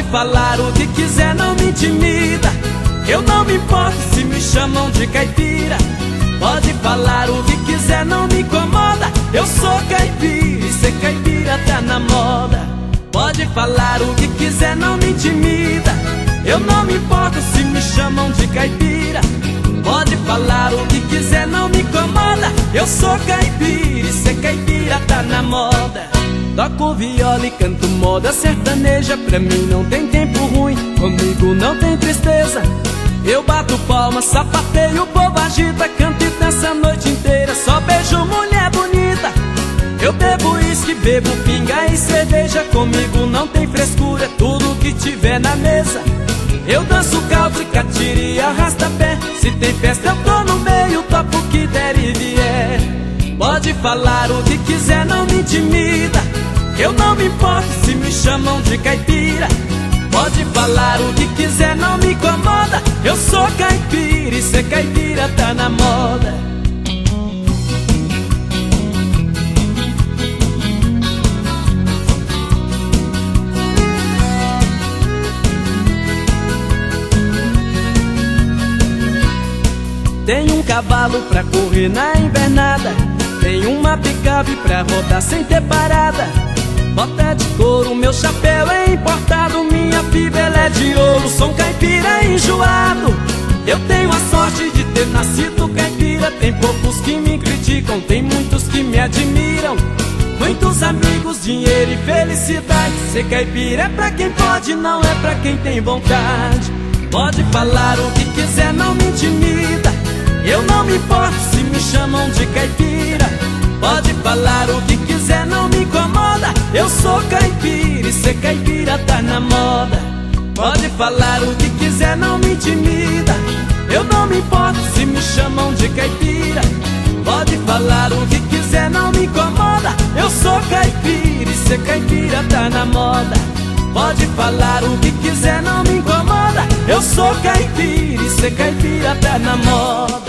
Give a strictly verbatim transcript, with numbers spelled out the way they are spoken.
falar o que quiser, não me intimida. Eu não me importo se me chamam de caipira. Pode falar o que quiser, não me incomoda. Eu sou caipira e ser caipira tá na moda. Pode falar o que quiser, não me intimida. Eu não me importo se me chamam de caipira. Pode falar o que quiser, não me incomoda. Eu sou caipira e ser caipira tá na moda. Toco viola e canto moda sertaneja. Pra mim não tem tempo ruim, comigo não tem tristeza. Eu bato palma, sapateio, o povo agita, canto e dança a noite inteira. Só beijo mulher bonita. Eu bebo uísque, bebo pinga e cerveja. Comigo não tem frescura, tudo que tiver na mesa. Eu danço country, catira e arrasta-pé. Se tem festa eu tô no meio, topo o que der e vier. Pode falar o que quiser, não me intimida. Eu não me importo se me chamam de caipira. Pode falar o que quiser, não me incomoda. Eu sou caipira e ser caipira tá na moda. Tem um cavalo pra correr na invernada. Tem uma picape pra rodar sem ter parada. Bota de couro, meu chapéu é importado. Minha fivela é de ouro, sou um caipira enjoado. Eu tenho a sorte de ter nascido caipira. Tem poucos que me criticam, tem muitos que me admiram. Muitos amigos, dinheiro e felicidade. Ser caipira é pra quem pode, não é pra quem tem vontade. Pode falar o que quiser, não me intimida. Eu não me importo se me chamam de caipira. Pode falar o que quiser, não me incomoda. Eu sou caipira e ser caipira tá na moda. Pode falar o que quiser, não me intimida. Eu não me importo se me chamam de caipira. Pode falar o que quiser, não me incomoda. Eu sou caipira e ser caipira tá na moda. Pode falar o que quiser, não me incomoda. Eu sou caipira e ser caipira tá na moda.